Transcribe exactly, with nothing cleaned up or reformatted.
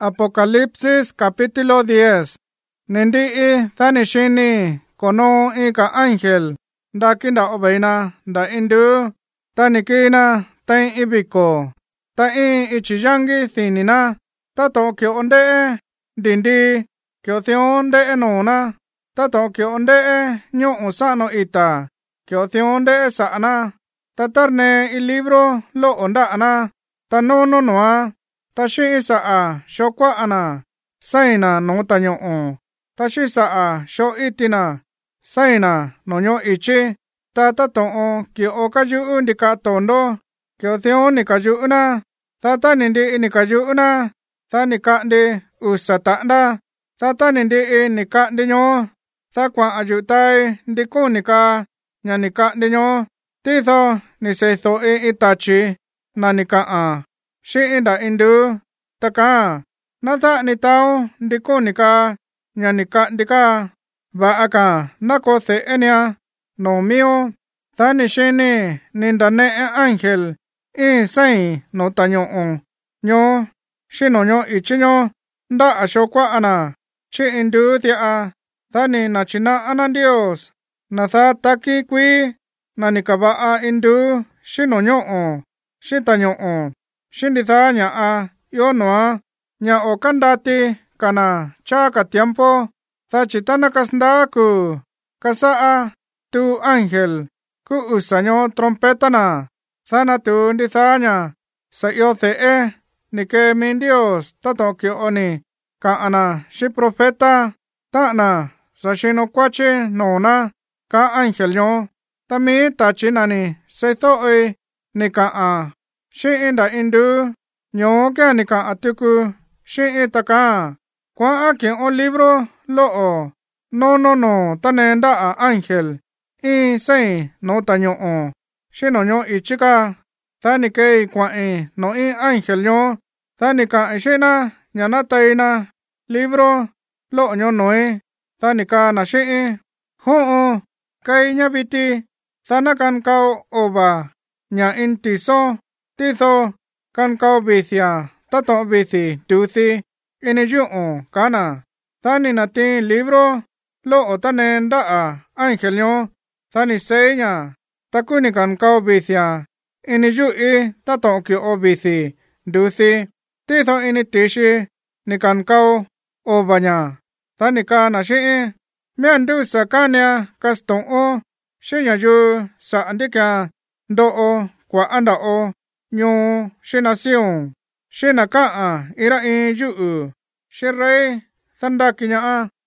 Apocalipsis capítulo diez. Nendi i thani shini kono i ka angel da kinda obeina da indu tani kina tan ibiko ta i ichiyangi thinina ta to kyo onde dindi kyo thionde enona ta to kyo onde nyo osano ita kyo thionde saana ta tarne i libro lo onda ana ta no no noa ta shi isa a shokwa ana saina no tanyo on ta shi sa a sho itina saina no nyo ichi ta ta to on ki o ka ju ndi ka tondo kyo thio ni ka ju na ta ta ni ndi ni ka ju na ta ni ka ndi usata nda ta ta ni ndi ni ka ndi nyo ta kwa aju tai ndi ko ni ka nya ni ka ndi nyo ti tho ni se tho e itachi na ni ka a shi inda indu taka na tha ni tao ndi ko ni ka nya ni ka ndi ka ba aka na ko the enya no mio tha ni shini ninda ne angel in sai no tanyo on nyo shi no nyo ichi nyo nda ashokwa ana chi indu thia a tha ni na china anan dios na tha taki kwi na ni ka ba a indu shi no nyo on shi tanyo on shindi tha nya a yo noa nya o kandati kana cha ka tiempo tha chitana kasnda ku kasa a tu angel ku usanyo trompeta na tha na tu ndi tha nya sa yo the e ni ke min dios ta to kyo oni ka ana shi profeta ta na sa shino kwache no na ka angel yo ta mi ta chinani se tho e ni ka a shi inda indu nyo ka ni ka atuku shi itaka kwa akin o libro lo o no no no tanenda a angel i sei no tanyo o shi no nyo ichika thani ke kwa e no i angel nyo thani ka shi na nyana taina libro lo nyo noi thani ka na shi ho o kai nya biti thana kan kau oba nya intiso titho kan kau bithia tato bithi duthi ene ju on kana thani na tin libro lo otanen da a angel nyo thani senya takuni kan kau bithia ene ju e tato ki obithi duthi titho ene tishi ni kan kau obanya thani kana shi miandu sakanya kaston o shinya ju sa andika do o kwa anda o nyo shinasion shina ka a ira e ju u shirai thanda kinya a